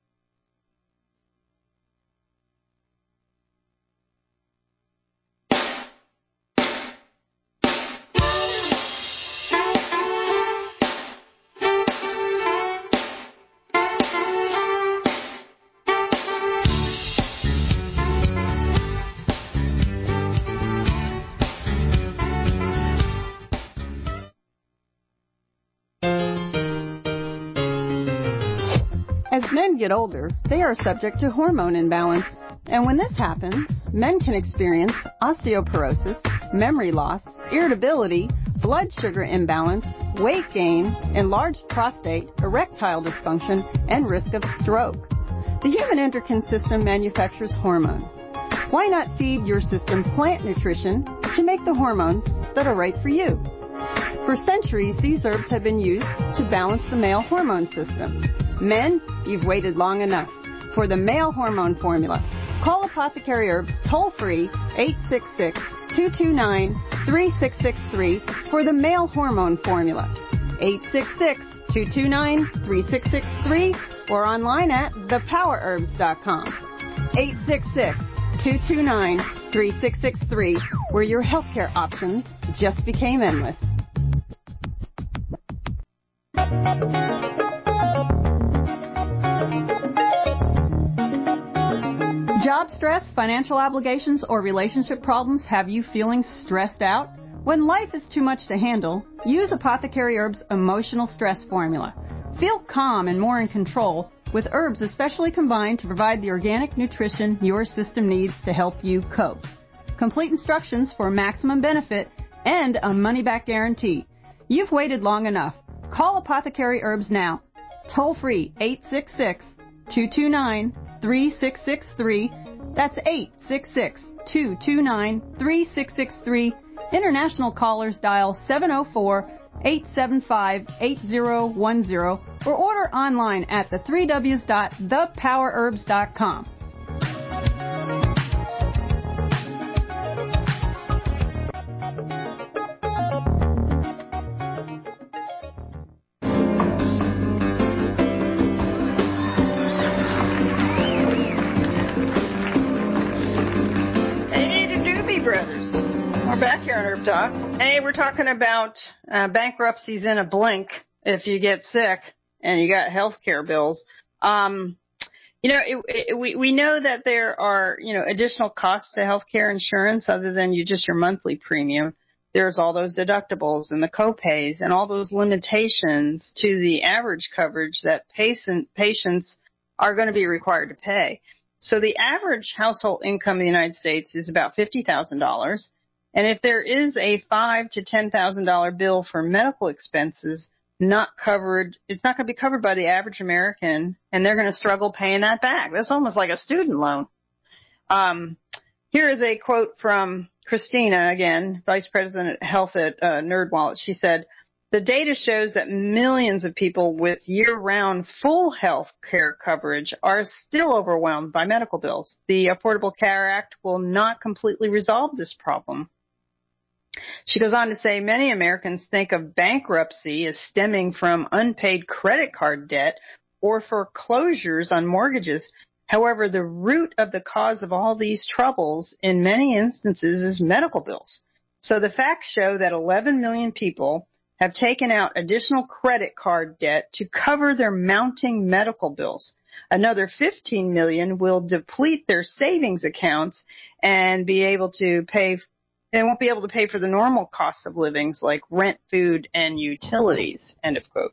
As men get older, they are subject to hormone imbalance. And when this happens, men can experience osteoporosis, memory loss, irritability, blood sugar imbalance, weight gain, enlarged prostate, erectile dysfunction, and risk of stroke. The human endocrine system manufactures hormones. Why not feed your system plant nutrition to make the hormones that are right for you? For centuries, these herbs have been used to balance the male hormone system. Men, you've waited long enough. For the male hormone formula, call Apothecary Herbs toll-free eight six six, two two nine, three six six three for the male hormone formula, eight six six, two two nine, three six six three, or online at the power herbs dot com, eight six six, two two nine, three six six three, where your healthcare options just became endless. Job stress, financial obligations, or relationship problems have you feeling stressed out? When life is too much to handle, use Apothecary Herbs Emotional Stress Formula. Feel calm and more in control with herbs especially combined to provide the organic nutrition your system needs to help you cope. Complete instructions for maximum benefit and a money-back guarantee. You've waited long enough. Call Apothecary Herbs now. Toll free eight six six, two two nine, three six six three. That's eight six six, two two nine, three six six three. International callers dial seven oh four, eight seven five, eight oh one oh or order online at the three w's dot the power herbs dot com. Brothers. We're back here on Herb Talk. Hey, we're talking about uh, bankruptcies in a blink if you get sick and you got health care bills. Um, you know, it, it, we, we know that there are, you know, additional costs to health care insurance other than you just your monthly premium. There's all those deductibles and the copays and all those limitations to the average coverage that patient, patients are going to be required to pay. So the average household income in the United States is about fifty thousand dollars. And if there is a five thousand to ten thousand dollars bill for medical expenses not covered, it's not going to be covered by the average American, and they're going to struggle paying that back. That's almost like a student loan. Um, here is a quote from Christina, again, Vice President of Health at uh, NerdWallet. She said, "The data shows that millions of people with year-round full health care coverage are still overwhelmed by medical bills. The Affordable Care Act will not completely resolve this problem." She goes on to say, "Many Americans think of bankruptcy as stemming from unpaid credit card debt or foreclosures on mortgages. However, the root of the cause of all these troubles in many instances is medical bills. So the facts show that eleven million people have taken out additional credit card debt to cover their mounting medical bills. Another fifteen million will deplete their savings accounts and be able to pay, they won't be able to pay for the normal costs of livings like rent, food, and utilities," end of quote.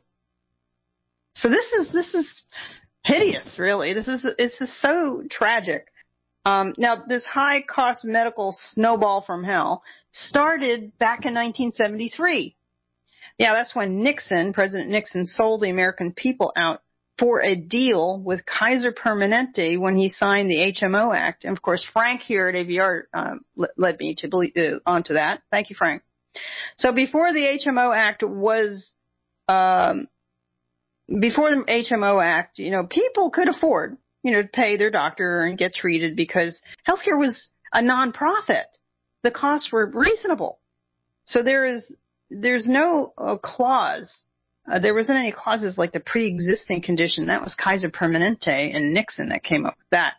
So this is, this is hideous, really. This is, this is so tragic. Um, now, this high-cost medical snowball from hell started back in nineteen seventy-three. Yeah, that's when Nixon, President Nixon, sold the American people out for a deal with Kaiser Permanente when he signed the H M O Act. And, of course, Frank here at A V R um, led me to believe, uh, onto that. Thank you, Frank. So before the H M O Act was, um, before the H M O Act, you know, people could afford, you know, to pay their doctor and get treated because healthcare was a nonprofit. The costs were reasonable. So there is... There's no uh, clause. Uh, there wasn't any clauses like the pre-existing condition. That was Kaiser Permanente and Nixon that came up with that.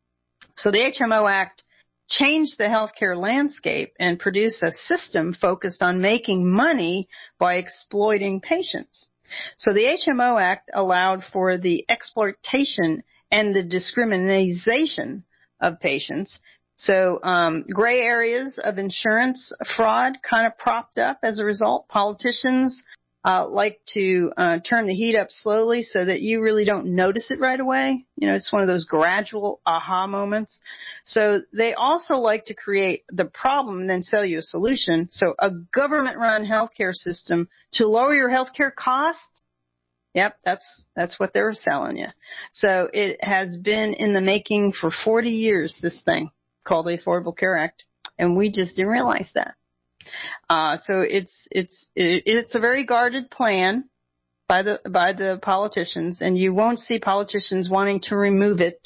So the H M O Act changed the healthcare landscape and produced a system focused on making money by exploiting patients. So the H M O Act allowed for the exploitation and the discrimination of patients. So um, gray areas of insurance fraud kind of propped up as a result. Politicians uh, like to uh, turn the heat up slowly so that you really don't notice it right away. You know, it's one of those gradual aha moments. So they also like to create the problem and then sell you a solution. So a government-run healthcare system to lower your healthcare costs. Yep, that's that's what they're selling you. So it has been in the making for forty years, this thing called the Affordable Care Act, and we just didn't realize that. Uh, so it's it's it, it's a very guarded plan by the by the politicians, and you won't see politicians wanting to remove it.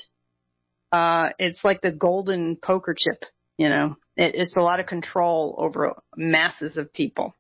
Uh, it's like the golden poker chip, you know. It, it's a lot of control over masses of people.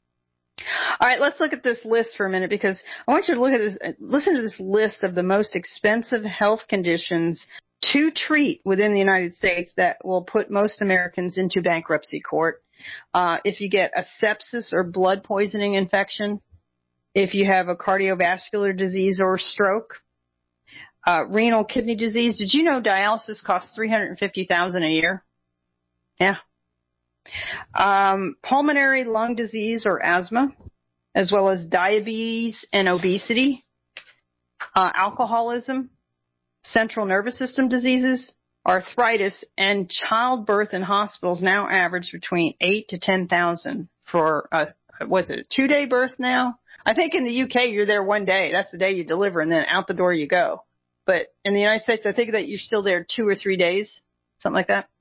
All right, let's look at this list for a minute because I want you to look at this, listen to this list of the most expensive health conditions to treat within the United States that will put most Americans into bankruptcy court. Uh, if you get a sepsis or blood poisoning infection, if you have a cardiovascular disease or stroke, uh, renal kidney disease. Did you know dialysis costs three hundred fifty thousand dollars a year? Yeah. Um, pulmonary lung disease or asthma, as well as diabetes and obesity, uh, alcoholism, central nervous system diseases, arthritis, and childbirth in hospitals now average between eight to ten thousand for uh, was it a two day birth now? I think in the U K you're there one day. That's the day you deliver, and then out the door you go. But in the United States, I think that you're still there two or three days, something like that.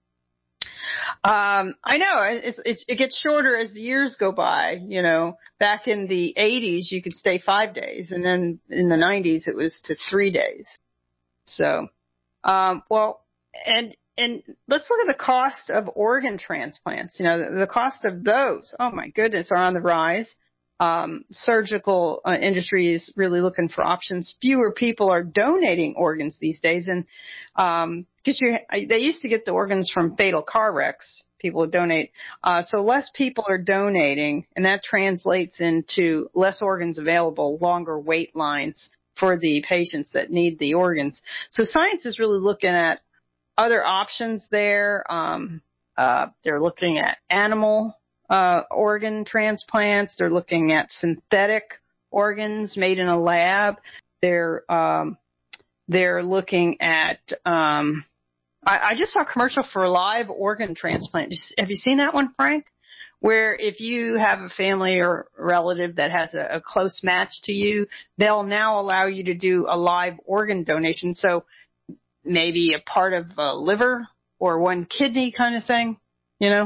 Um, I know it's, it's, it gets shorter as the years go by. You know, back in the eighties, you could stay five days, and then in the nineties, it was to three days. So, um, well, and and let's look at the cost of organ transplants. You know, the, the cost of those, oh my goodness, are on the rise. Um, surgical uh, industry is really looking for options. Fewer people are donating organs these days, and um, because you, they used to get the organs from fatal car wrecks. People would donate, uh, so less people are donating, and that translates into less organs available, longer wait lines for the patients that need the organs. So science is really looking at other options there. Um, uh, they're looking at animal Uh, organ transplants. They're looking at synthetic organs made in a lab. They're um, they're looking at. Um, I, I just saw a commercial for a live organ transplant. Just, have you seen that one, Frank? Where if you have a family or relative that has a, a close match to you, they'll now allow you to do a live organ donation. So maybe a part of a liver or one kidney kind of thing, you know.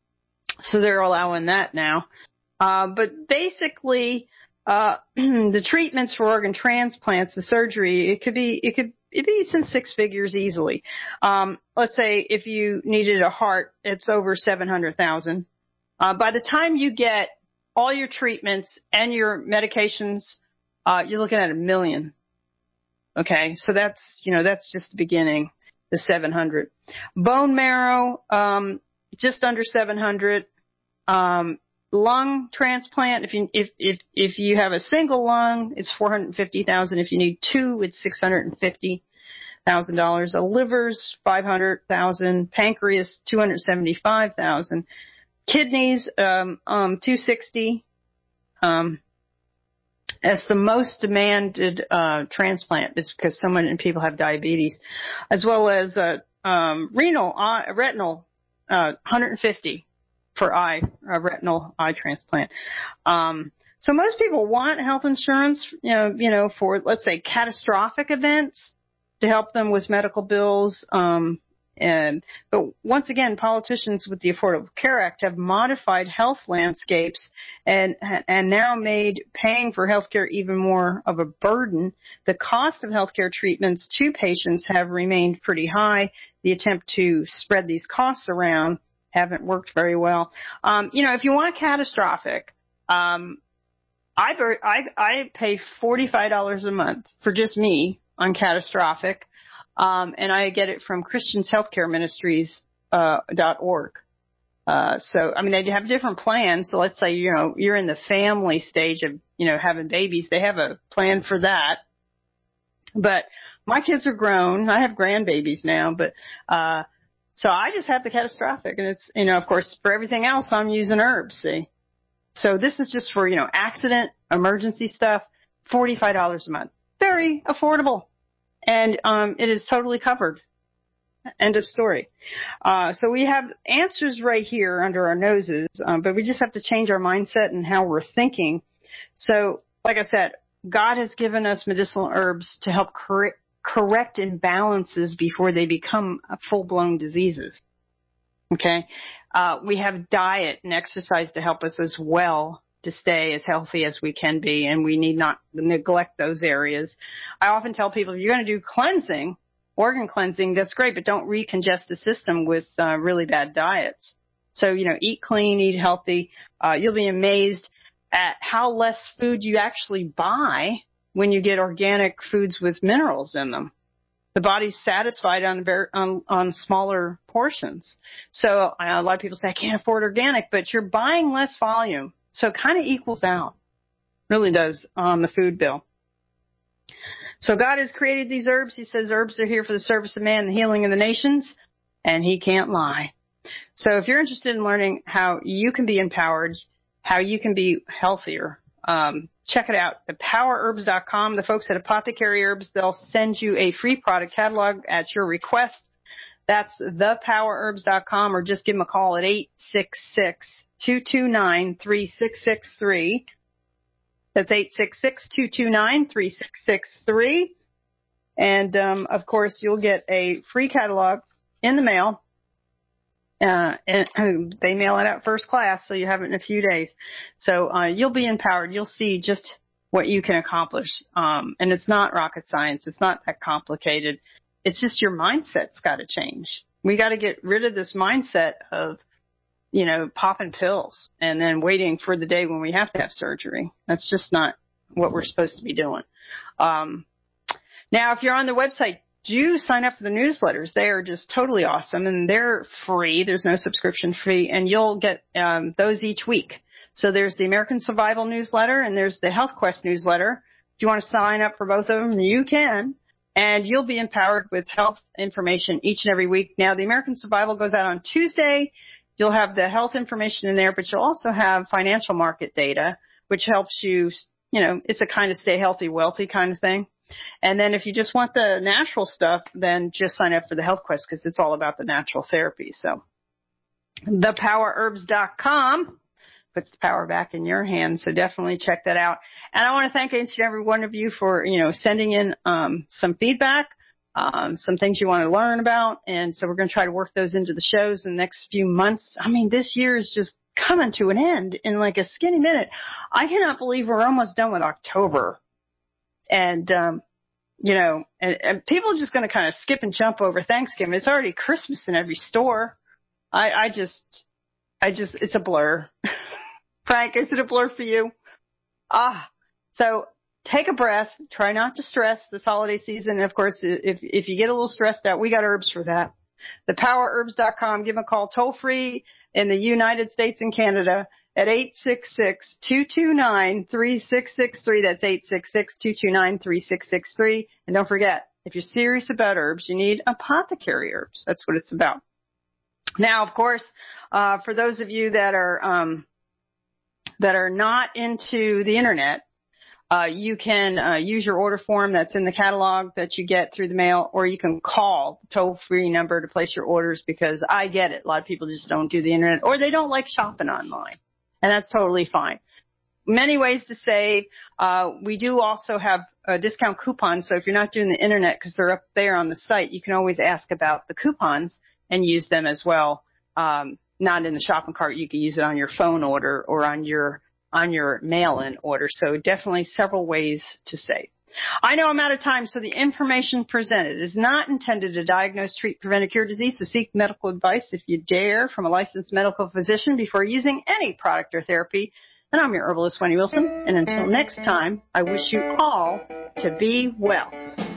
So they're allowing that now. Uh, but basically, uh, the treatments for organ transplants, the surgery, it could be, it could, it'd be in six figures easily. Um, let's say if you needed a heart, it's over seven hundred thousand. Uh, by the time you get all your treatments and your medications, uh, you're looking at a million. Okay. So that's, you know, that's just the beginning, the seven hundred. Bone marrow, um, just under seven hundred. Um, lung transplant, if you, if, if, if you have a single lung, it's four hundred fifty thousand. If you need two, it's six hundred fifty thousand dollars. A liver's five hundred thousand. Pancreas, two hundred seventy-five thousand. Kidneys, um, um, two hundred sixty. Um, that's the most demanded, uh, transplant. It's because so many people have diabetes, as well as, uh, um, renal, uh, retinal, uh, one hundred fifty for eye, uh, retinal eye transplant. Um, so most people want health insurance, you know, you know, for, let's say, catastrophic events to help them with medical bills. Um, and, but once again, politicians with the Affordable Care Act have modified health landscapes and, and now made paying for health care even more of a burden. The cost of health care treatments to patients have remained pretty high. The attempt to spread these costs around haven't worked very well. Um, you know, if you want catastrophic, um, I, I, I pay forty-five dollars a month for just me on catastrophic. Um, and I get it from Christians Healthcare Ministries, uh, dot org. Uh, so, I mean, they have different plans. So let's say, you know, you're in the family stage of, you know, having babies. They have a plan for that. But my kids are grown. I have grandbabies now, but, uh, so I just have the catastrophic, and it's, you know, of course, for everything else, I'm using herbs, see. So this is just for, you know, accident, emergency stuff, forty-five dollars a month. Very affordable. And um, it is totally covered. End of story. Uh, so we have answers right here under our noses, um, but we just have to change our mindset and how we're thinking. So, like I said, God has given us medicinal herbs to help correct correct imbalances before they become full-blown diseases. Okay? Uh, we have diet and exercise to help us as well to stay as healthy as we can be, and we need not neglect those areas. I often tell people, if you're going to do cleansing, organ cleansing, that's great, but don't recongest the system with uh, really bad diets. So, you know, eat clean, eat healthy. Uh, you'll be amazed at how less food you actually buy when you get organic foods with minerals in them. The body's satisfied on very, on, on smaller portions. So a lot of people say, I can't afford organic, but you're buying less volume. So it kind of equals out. Really does on the food bill. So God has created these herbs. He says herbs are here for the service of man and the healing of the nations, and he can't lie. So if you're interested in learning how you can be empowered, how you can be healthier, um, check it out at power herbs dot com. The folks at Apothecary Herbs, they'll send you a free product catalog at your request. That's the power herbs dot com, or just give them a call at eight six six, two two nine, three six six three. That's eight six six, two two nine, three six six three. And, um, of course, you'll get a free catalog in the mail. Uh, and they mail it out first class, so you have it in a few days. So, uh, you'll be empowered. You'll see just what you can accomplish. Um, and it's not rocket science. It's not that complicated. It's just your mindset's got to change. We got to get rid of this mindset of, you know, popping pills and then waiting for the day when we have to have surgery. That's just not what we're supposed to be doing. Um, now, if you're on the website, do sign up for the newsletters. They are just totally awesome, and they're free. There's no subscription fee, and you'll get um, those each week. So there's the American Survival newsletter, and there's the Health Quest newsletter. If you want to sign up for both of them, you can, and you'll be empowered with health information each and every week. Now, the American Survival goes out on Tuesday. You'll have the health information in there, but you'll also have financial market data, which helps you, you know, it's a kind of stay healthy, wealthy kind of thing. And then if you just want the natural stuff, then just sign up for the Health Quest, because it's all about the natural therapy. So the power herbs dot com puts the power back in your hands. So definitely check that out. And I want to thank each and every one of you for, you know, sending in um, some feedback, um, some things you want to learn about. And so we're going to try to work those into the shows in the next few months. I mean, this year is just coming to an end in like a skinny minute. I cannot believe we're almost done with October. And, um, you know, and, and people are just going to kind of skip and jump over Thanksgiving. It's already Christmas in every store. I, I just, I just, it's a blur. Frank, is it a blur for you? Ah, so take a breath. Try not to stress this holiday season. And of course, if, if you get a little stressed out, we got herbs for that. the power herbs dot com. Give them a call toll free in the United States and Canada at eight six six, two two nine, three six six three. That's eight six six, two two nine, three six six three. And don't forget, if you're serious about herbs, you need Apothecary Herbs. That's what it's about. Now, of course, uh, for those of you that are, um, that are not into the internet, uh, you can, uh, use your order form that's in the catalog that you get through the mail, or you can call the toll-free number to place your orders, because I get it. A lot of people just don't do the internet, or they don't like shopping online. And that's totally fine. Many ways to save. Uh, we do also have a discount coupon. So if you're not doing the internet, because they're up there on the site, you can always ask about the coupons and use them as well. Um, not in the shopping cart. You can use it on your phone order or on your, on your mail-in order. So definitely several ways to save. I know I'm out of time, so the information presented is not intended to diagnose, treat, prevent, or cure disease, so seek medical advice if you dare from a licensed medical physician before using any product or therapy. And I'm your herbalist, Wendy Wilson, and until next time, I wish you all to be well.